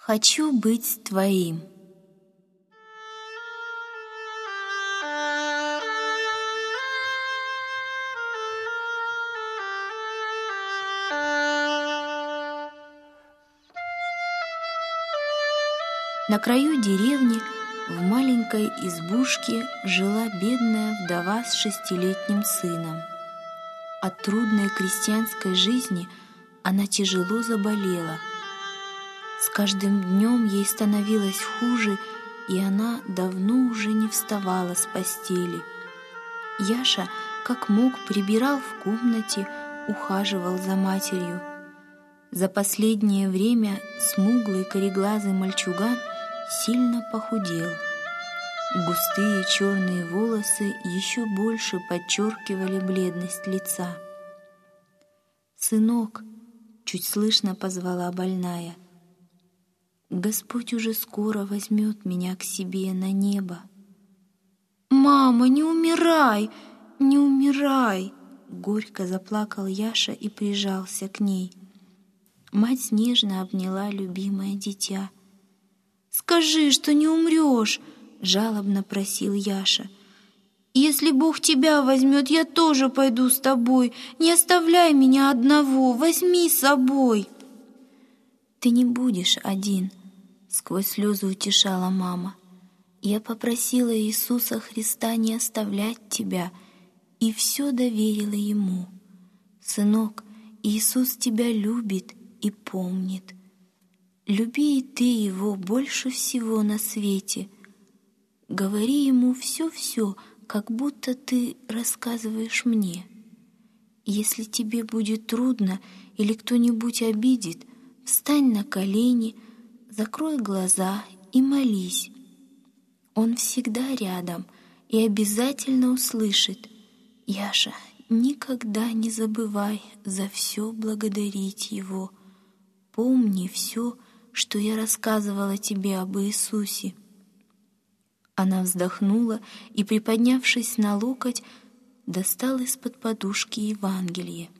Хочу быть твоим. На краю деревни в маленькой избушке жила бедная вдова с 6-летним сыном. От трудной крестьянской жизни она тяжело заболела. С каждым днем ей становилось хуже, и она давно уже не вставала с постели. Яша, как мог, прибирал в комнате, ухаживал за матерью. За последнее время смуглый кореглазый мальчуган сильно похудел. Густые черные волосы еще больше подчеркивали бледность лица. «Сынок», — чуть слышно позвала больная, — «Господь уже скоро возьмет меня к себе на небо». «Мама, не умирай, не умирай!» — горько заплакал Яша и прижался к ней. Мать нежно обняла любимое дитя. «Скажи, что не умрешь!» — жалобно просил Яша. «Если Бог тебя возьмет, я тоже пойду с тобой. Не оставляй меня одного, возьми с собой!» «Ты не будешь один», — сквозь слезы утешала мама. «Я попросила Иисуса Христа не оставлять тебя, и все доверила Ему. Сынок, Иисус тебя любит и помнит. Люби и ты Его больше всего на свете. Говори Ему все-все, как будто ты рассказываешь мне. Если тебе будет трудно или кто-нибудь обидит, встань на колени, закрой глаза и молись. Он всегда рядом и обязательно услышит. Яша, никогда не забывай за все благодарить Его. Помни все, что я рассказывала тебе об Иисусе». Она вздохнула и, приподнявшись на локоть, достала из-под подушки Евангелие.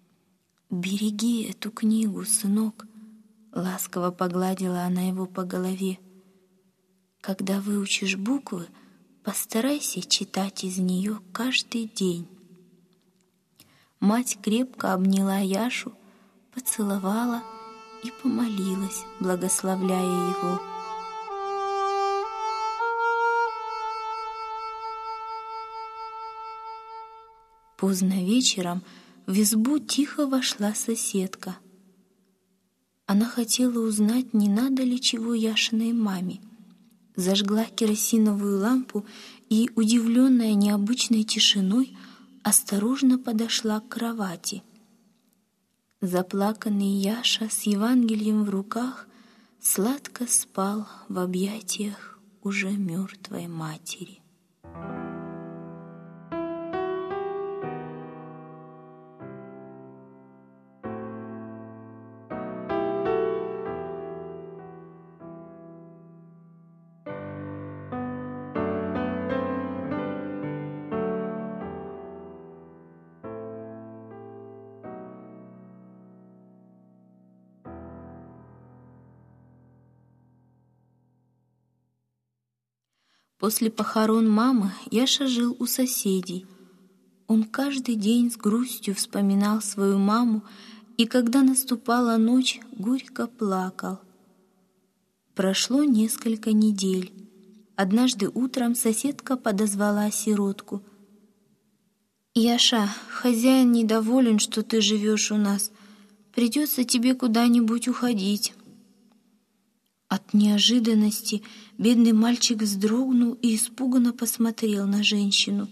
«Береги эту книгу, сынок», — ласково погладила она его по голове. «Когда выучишь буквы, постарайся читать из нее каждый день». Мать крепко обняла Яшу, поцеловала и помолилась, благословляя его. Поздно вечером в избу тихо вошла соседка. Она хотела узнать, не надо ли чего Яшиной маме. Зажгла керосиновую лампу и, удивленная необычной тишиной, осторожно подошла к кровати. Заплаканный Яша с Евангелием в руках сладко спал в объятиях уже мертвой матери. После похорон мамы Яша жил у соседей. Он каждый день с грустью вспоминал свою маму, и когда наступала ночь, горько плакал. Прошло несколько недель. Однажды утром соседка подозвала сиротку. «Яша, хозяин недоволен, что ты живешь у нас. Придется тебе куда-нибудь уходить». От неожиданности бедный мальчик вздрогнул и испуганно посмотрел на женщину.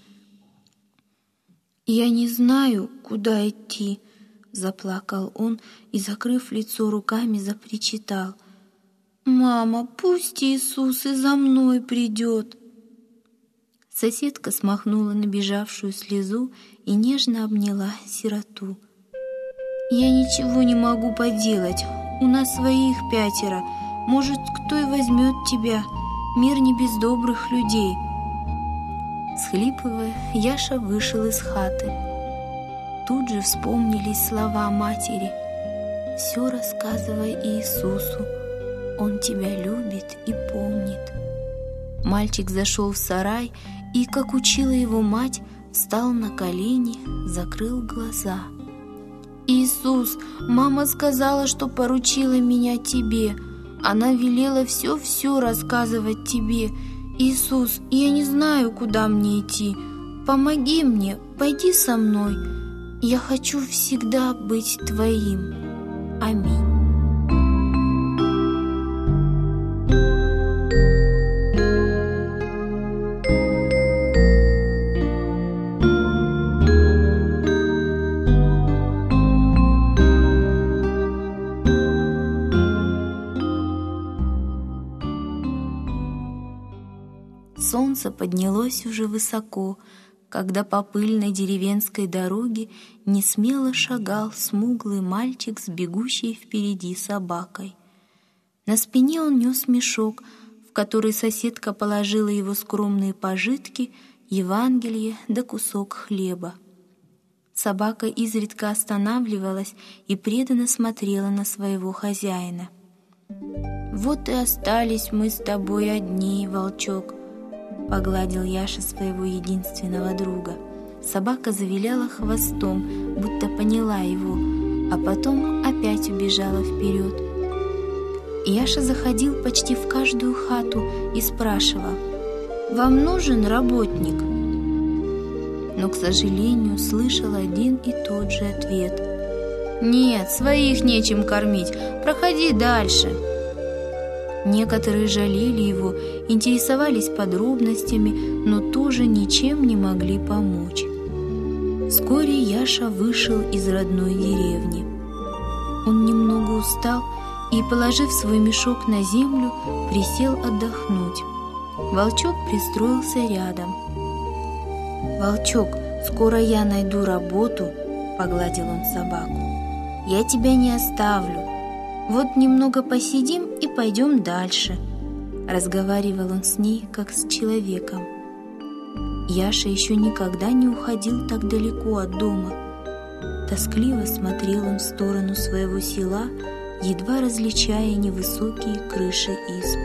«Я не знаю, куда идти», — заплакал он и, закрыв лицо руками, запричитал. «Мама, пусть Иисус и за мной придет». Соседка смахнула набежавшую слезу и нежно обняла сироту. «Я ничего не могу поделать, у нас своих 5. Может, кто и возьмет тебя, мир не без добрых людей». Схлипывая, Яша вышел из хаты. Тут же вспомнились слова матери: «Все рассказывай Иисусу, Он тебя любит и помнит». Мальчик зашел в сарай и, как учила его мать, встал на колени, закрыл глаза. «Иисус, мама сказала, что поручила меня тебе. Она велела все-все рассказывать тебе. Иисус, я не знаю, куда мне идти. Помоги мне, пойди со мной. Я хочу всегда быть твоим. Аминь». Солнце поднялось уже высоко, когда по пыльной деревенской дороге несмело шагал смуглый мальчик с бегущей впереди собакой. На спине он нес мешок, в который соседка положила его скромные пожитки, Евангелие да кусок хлеба. Собака изредка останавливалась и преданно смотрела на своего хозяина. «Вот и остались мы с тобой одни, волчок», — погладил Яша своего единственного друга. Собака завиляла хвостом, будто поняла его, а потом опять убежала вперед. Яша заходил почти в каждую хату и спрашивал: «Вам нужен работник?» Но, к сожалению, слышал один и тот же ответ: «Нет, своих нечем кормить, проходи дальше». Некоторые жалели его, интересовались подробностями, но тоже ничем не могли помочь. Вскоре Яша вышел из родной деревни. Он немного устал и, положив свой мешок на землю, присел отдохнуть. Волчок пристроился рядом. «Волчок, скоро я найду работу», — погладил он собаку. «Я тебя не оставлю. Вот немного посидим и пойдем дальше». Разговаривал он с ней, как с человеком. Яша еще никогда не уходил так далеко от дома. Тоскливо смотрел он в сторону своего села, едва различая невысокие крыши изб.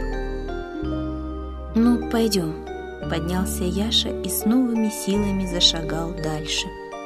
«Ну, пойдем», — поднялся Яша и с новыми силами зашагал дальше.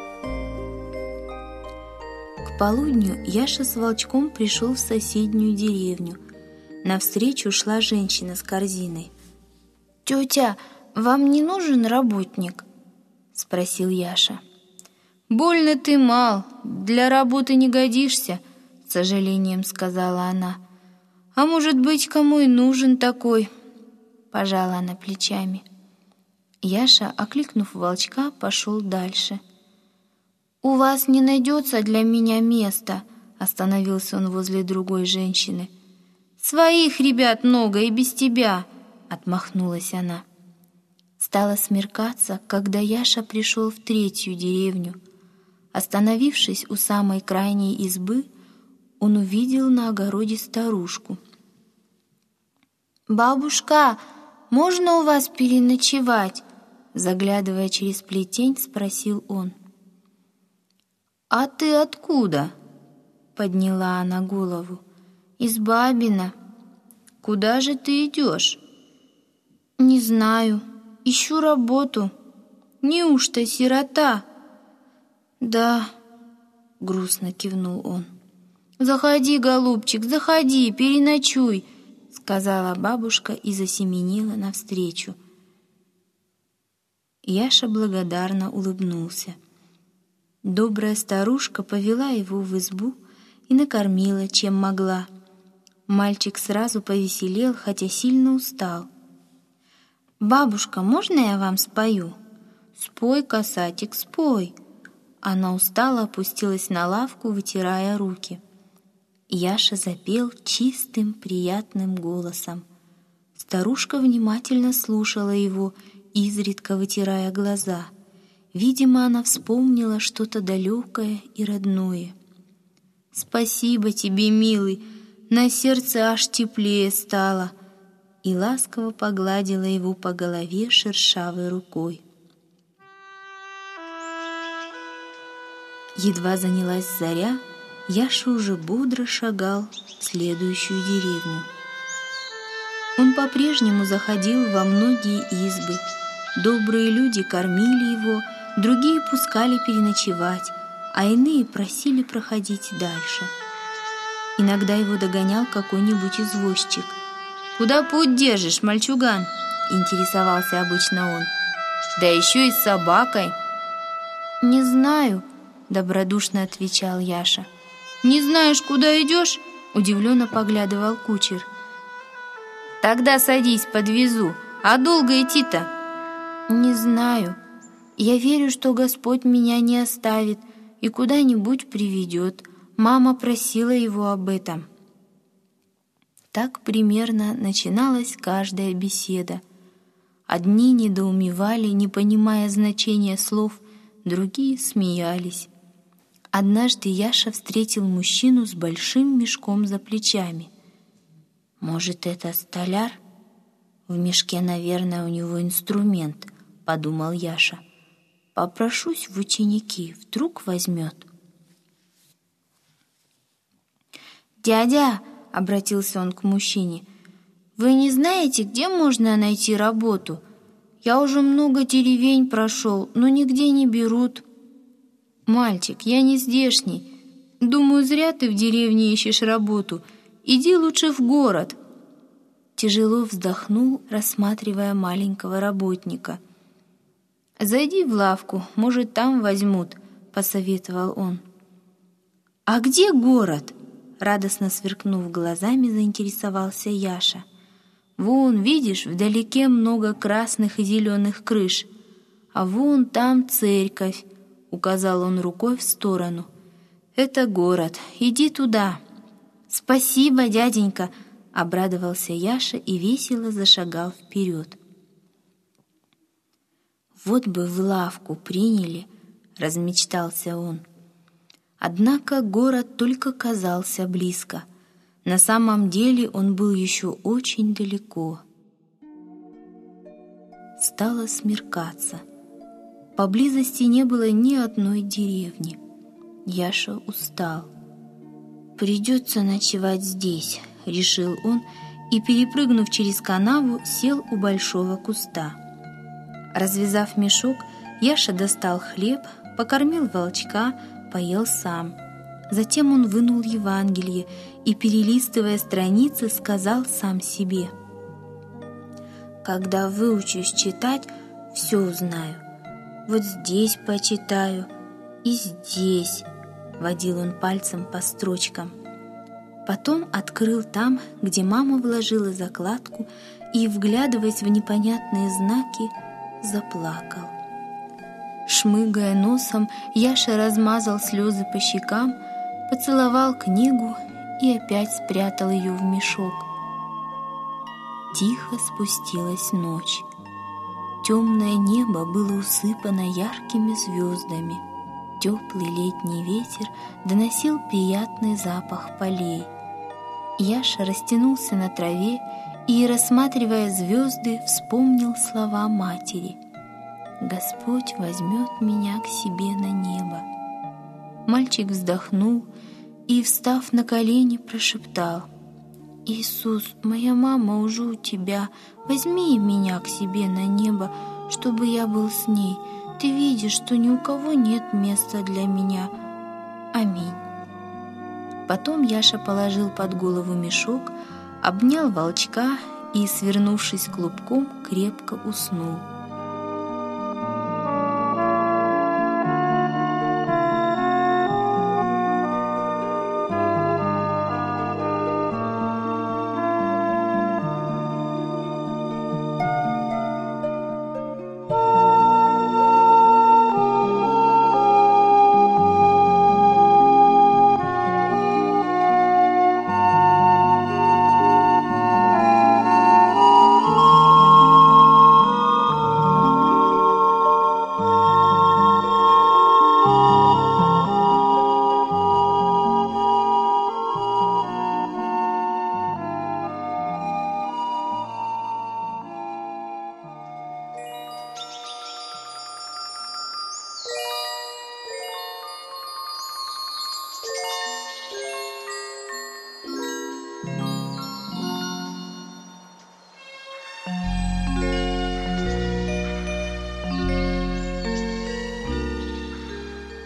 К полудню Яша с волчком пришел в соседнюю деревню. Навстречу шла женщина с корзиной. «Тетя, вам не нужен работник?» — спросил Яша. «Больно ты мал, для работы не годишься», — с сожалением сказала она. «А может быть, кому и нужен такой?» — пожала она плечами. Яша, окликнув волчка, пошел дальше. «У вас не найдется для меня места», — остановился он возле другой женщины. «Своих ребят много и без тебя», — отмахнулась она. Стало смеркаться, когда Яша пришел в третью деревню. Остановившись у самой крайней избы, он увидел на огороде старушку. «Бабушка, можно у вас переночевать?» Заглядывая через плетень, спросил он. «А ты откуда?» — подняла она голову. «Из Бабина». «Куда же ты идешь?» «Не знаю. Ищу работу». «Неужто сирота?» «Да», — грустно кивнул он. «Заходи, голубчик, заходи, переночуй», — сказала бабушка и засеменила навстречу. Яша благодарно улыбнулся. Добрая старушка повела его в избу и накормила, чем могла. Мальчик сразу повеселел, хотя сильно устал. «Бабушка, можно я вам спою?» «Спой, касатик, спой!» Она устало опустилась на лавку, вытирая руки. Яша запел чистым, приятным голосом. Старушка внимательно слушала его, изредка вытирая глаза. Видимо, она вспомнила что-то далекое и родное. «Спасибо тебе, милый, на сердце аж теплее стало», и ласково погладила его по голове шершавой рукой. Едва занялась заря, Яша уже бодро шагал в следующую деревню. Он по-прежнему заходил во многие избы. Добрые люди кормили его, другие пускали переночевать, а иные просили проходить дальше. Иногда его догонял какой-нибудь извозчик. «Куда путь держишь, мальчуган?» — интересовался обычно он. «Да еще и с собакой». «Не знаю», — добродушно отвечал Яша. «Не знаешь, куда идешь?» — удивленно поглядывал кучер. «Тогда садись, подвезу. А долго идти-то?» «Не знаю. Я верю, что Господь меня не оставит и куда-нибудь приведет. Мама просила его об этом». Так примерно начиналась каждая беседа. Одни недоумевали, не понимая значения слов, другие смеялись. Однажды Яша встретил мужчину с большим мешком за плечами. «Может, это столяр? В мешке, наверное, у него инструмент», — подумал Яша. «Попрошусь в ученики, вдруг возьмет». «Дядя», — обратился он к мужчине, — «вы не знаете, где можно найти работу? Я уже много деревень прошел, но нигде не берут». «Мальчик, я не здешний. Думаю, зря ты в деревне ищешь работу. Иди лучше в город». Тяжело вздохнул, рассматривая маленького работника. «Зайди в лавку, может, там возьмут», — посоветовал он. «А где город?» — радостно сверкнув глазами, заинтересовался Яша. «Вон, видишь, вдалеке много красных и зеленых крыш. А вон там церковь», — указал он рукой в сторону. «Это город. Иди туда». «Спасибо, дяденька», — обрадовался Яша и весело зашагал вперед. «Вот бы в лавку приняли», — размечтался он. Однако город только казался близко. На самом деле он был еще очень далеко. Стало смеркаться. Поблизости не было ни одной деревни. Яша устал. «Придется ночевать здесь», — решил он, и, перепрыгнув через канаву, сел у большого куста. Развязав мешок, Яша достал хлеб, покормил волчка, поел сам. Затем он вынул Евангелие и, перелистывая страницы, сказал сам себе: «Когда выучусь читать, все узнаю. Вот здесь почитаю и здесь», — водил он пальцем по строчкам. Потом открыл там, где мама вложила закладку, и, вглядываясь в непонятные знаки, заплакал. Шмыгая носом, Яша размазал слезы по щекам, поцеловал книгу и опять спрятал ее в мешок. Тихо спустилась ночь. Темное небо было усыпано яркими звездами. Теплый летний ветер доносил приятный запах полей. Яша растянулся на траве и, рассматривая звезды, вспомнил слова матери: «Господь возьмет меня к себе на небо». Мальчик вздохнул и, встав на колени, прошептал: «Иисус, моя мама уже у тебя, возьми меня к себе на небо, чтобы я был с ней. Ты видишь, что ни у кого нет места для меня. Аминь». Потом Яша положил под голову мешок, обнял волчка и, свернувшись клубком, крепко уснул.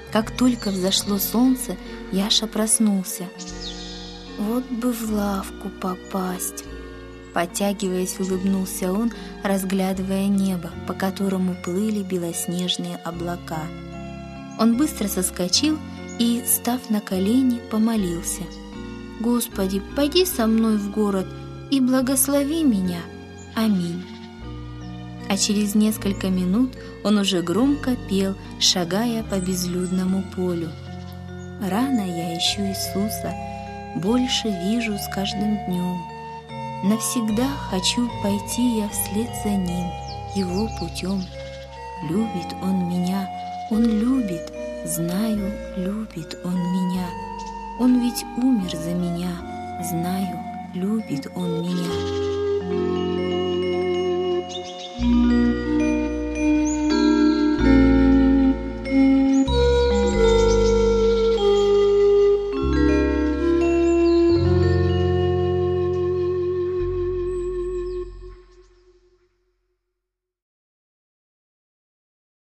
Как только взошло солнце, Яша проснулся. «Вот бы в лавку попасть!» Потягиваясь, улыбнулся он, разглядывая небо, по которому плыли белоснежные облака. Он быстро соскочил и, став на колени, помолился. «Господи, пойди со мной в город и благослови меня. Аминь». А через несколько минут он уже громко пел, шагая по безлюдному полю. «Рано я ищу Иисуса, больше вижу с каждым днем. Навсегда хочу пойти я вслед за Ним, Его путем. Любит Он меня, Он любит, знаю, любит Он меня. Он ведь умер за меня, знаю, любит Он меня».